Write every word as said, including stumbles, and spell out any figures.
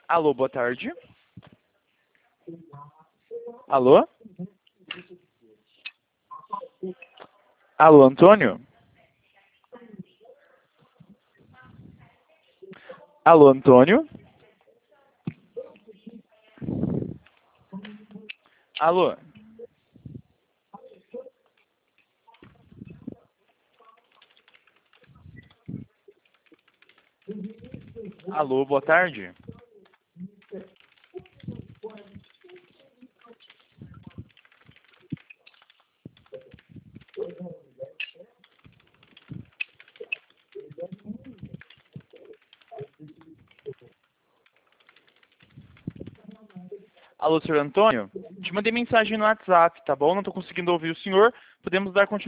Alô, boa tarde. Alô? Alô, Antônio? Alô, Antônio? Alô? Alô, boa tarde. Alô, senhor Antônio? Te mandei mensagem no WhatsApp, tá bom? Não estou conseguindo ouvir o senhor. Podemos dar continuidade.